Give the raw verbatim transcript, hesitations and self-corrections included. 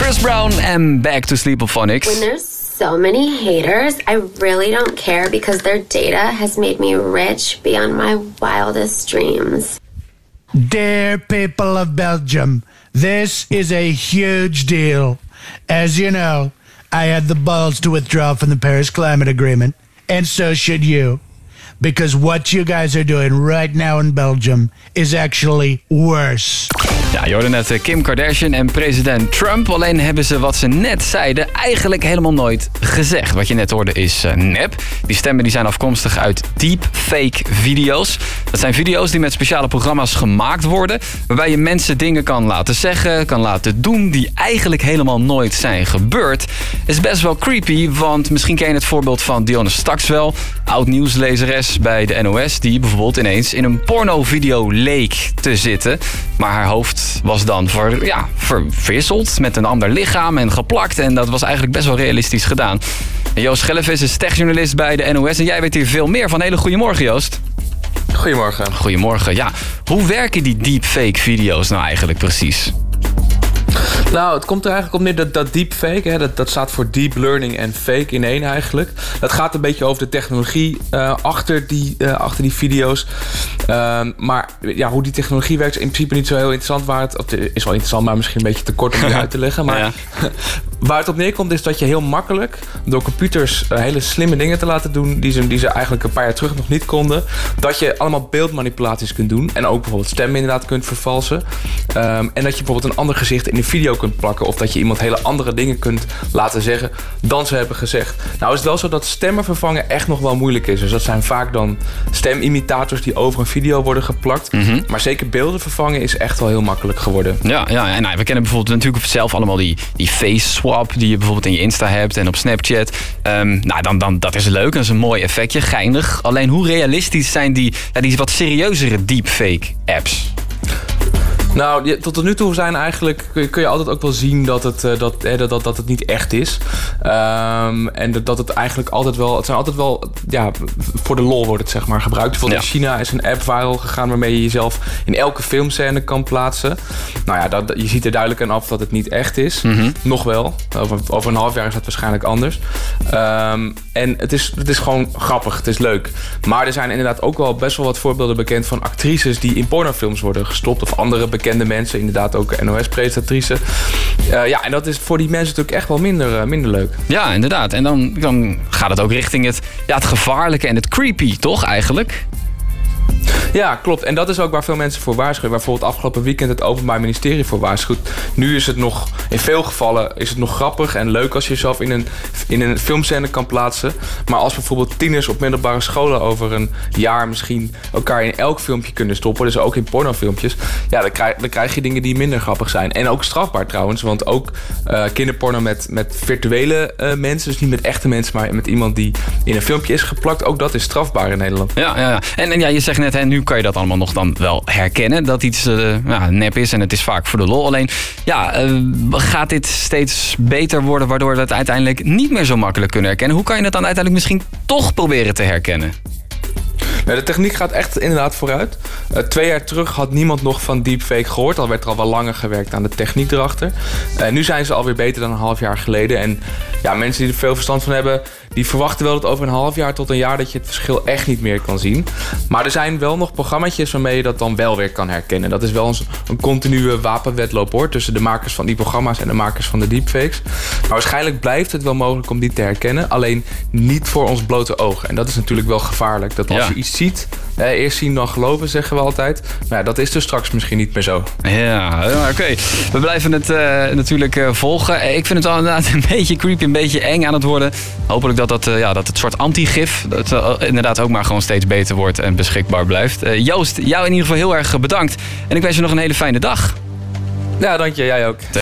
Chris Brown en Back to Sleepophonics. When there's so many haters, I really don't care because their data has made me rich beyond my wildest dreams. Dear people of Belgium, this is a huge deal. As you know, I had the balls to withdraw from the Paris Climate Agreement, and so should you. Because what you guys are doing right now in Belgium is actually worse. Ja, je hoorde net Kim Kardashian en president Trump. Alleen hebben ze wat ze net zeiden eigenlijk helemaal nooit gezegd. Wat je net hoorde is uh, nep. Die stemmen die zijn afkomstig uit deepfake video's. Dat zijn video's die met speciale programma's gemaakt worden. Waarbij je mensen dingen kan laten zeggen, kan laten doen die eigenlijk helemaal nooit zijn gebeurd. Is best wel creepy, want misschien ken je het voorbeeld van Dionne Staks wel. Oud nieuwslezeres bij de N O S die bijvoorbeeld ineens in een pornovideo leek te zitten. Maar haar hoofd was dan ver, ja, verwisseld met een ander lichaam en geplakt. En dat was eigenlijk best wel realistisch gedaan. En Joost Schellevis is techjournalist bij de N O S. En jij weet hier veel meer van. Hele goedemorgen, Joost. Goedemorgen. Goedemorgen, ja. Hoe werken die deepfake video's nou eigenlijk precies? Nou, het komt er eigenlijk op neer dat, dat deepfake, hè, dat, dat staat voor deep learning en fake in één eigenlijk. Dat gaat een beetje over de technologie uh, achter, die, uh, achter die video's. Uh, maar ja, hoe die technologie werkt is in principe niet zo heel interessant. Waar het, of is wel interessant, maar misschien een beetje te kort om die uit te leggen. Maar ja. Waar het op neerkomt is dat je heel makkelijk door computers uh, hele slimme dingen te laten doen die ze, die ze eigenlijk een paar jaar terug nog niet konden. Dat je allemaal beeldmanipulaties kunt doen. En ook bijvoorbeeld stemmen inderdaad kunt vervalsen. Um, en dat je bijvoorbeeld een ander gezicht in een video kunt plakken. Of dat je iemand hele andere dingen kunt laten zeggen dan ze hebben gezegd. Nou is het wel zo dat stemmen vervangen echt nog wel moeilijk is. Dus dat zijn vaak dan stemimitators die over een video worden geplakt. Mm-hmm. Maar zeker beelden vervangen is echt wel heel makkelijk geworden. Ja, ja en nou, we kennen bijvoorbeeld natuurlijk zelf allemaal die, die face swap die je bijvoorbeeld in je Insta hebt en op Snapchat. Um, nou, dan, dan, dat is leuk, dat is een mooi effectje, geinig. Alleen hoe realistisch zijn die, ja, die wat serieuzere deepfake apps? Nou, tot nu toe zijn eigenlijk, kun je altijd ook wel zien dat het, dat, dat, dat, dat het niet echt is. Um, en dat het eigenlijk altijd wel, het zijn altijd wel, ja, voor de lol wordt het zeg maar gebruikt. Bijvoorbeeld ja. In China is een app viral gegaan waarmee je jezelf in elke filmscène kan plaatsen. Nou ja, dat, je ziet er duidelijk aan af dat het niet echt is. Mm-hmm. Nog wel. Over, over een half jaar is dat waarschijnlijk anders. Um, en het is, het is gewoon grappig, het is leuk. Maar er zijn inderdaad ook wel best wel wat voorbeelden bekend van actrices die in pornofilms worden gestopt of andere bekende mensen, inderdaad ook N O S-presentatrice. Uh, ja, en dat is voor die mensen natuurlijk echt wel minder, uh, minder leuk. Ja, inderdaad. En dan, dan gaat het ook richting het, ja, het gevaarlijke en het creepy, toch eigenlijk? Ja, klopt. En dat is ook waar veel mensen voor waarschuwen. Waar bijvoorbeeld afgelopen weekend het Openbaar Ministerie voor waarschuwt. Nu is het nog, in veel gevallen is het nog grappig en leuk als je jezelf in een, in een filmscène kan plaatsen. Maar als bijvoorbeeld tieners op middelbare scholen over een jaar misschien elkaar in elk filmpje kunnen stoppen, dus ook in pornofilmpjes, ja, dan krijg, dan krijg je dingen die minder grappig zijn. En ook strafbaar trouwens, want ook uh, kinderporno met, met virtuele uh, mensen, dus niet met echte mensen, maar met iemand die in een filmpje is geplakt, ook dat is strafbaar in Nederland. Ja, ja, ja. En, en ja, je zegt net, hè, nu kan je dat allemaal nog dan wel herkennen, dat iets uh, ja, nep is en het is vaak voor de lol. Alleen, ja, uh, gaat dit steeds beter worden, waardoor we het uiteindelijk niet meer zo makkelijk kunnen herkennen? Hoe kan je het dan uiteindelijk misschien toch proberen te herkennen? De techniek gaat echt inderdaad vooruit. Uh, twee jaar terug had niemand nog van deepfake gehoord. Al werd er al wel langer gewerkt aan de techniek erachter. Uh, nu zijn ze alweer beter dan een half jaar geleden. En ja, mensen die er veel verstand van hebben, die verwachten wel dat over een half jaar tot een jaar dat je het verschil echt niet meer kan zien. Maar er zijn wel nog programma's waarmee je dat dan wel weer kan herkennen. Dat is wel een, een continue wapenwedloop hoor, tussen de makers van die programma's en de makers van de deepfakes. Maar waarschijnlijk blijft het wel mogelijk om die te herkennen. Alleen niet voor ons blote oog. En dat is natuurlijk wel gevaarlijk. Dat als ja. je iets ziet, eh, eerst zien dan geloven, zeggen we altijd. Maar ja, dat is dus straks misschien niet meer zo. Ja, oké. Okay. We blijven het uh, natuurlijk uh, volgen. Ik vind het al inderdaad een beetje creepy, een beetje eng aan het worden. Hopelijk dat, dat, uh, ja, dat het soort antigif dat, uh, inderdaad ook maar gewoon steeds beter wordt en beschikbaar blijft. Uh, Joost, jou in ieder geval heel erg bedankt. En ik wens je nog een hele fijne dag. Ja, dank je. Jij ook.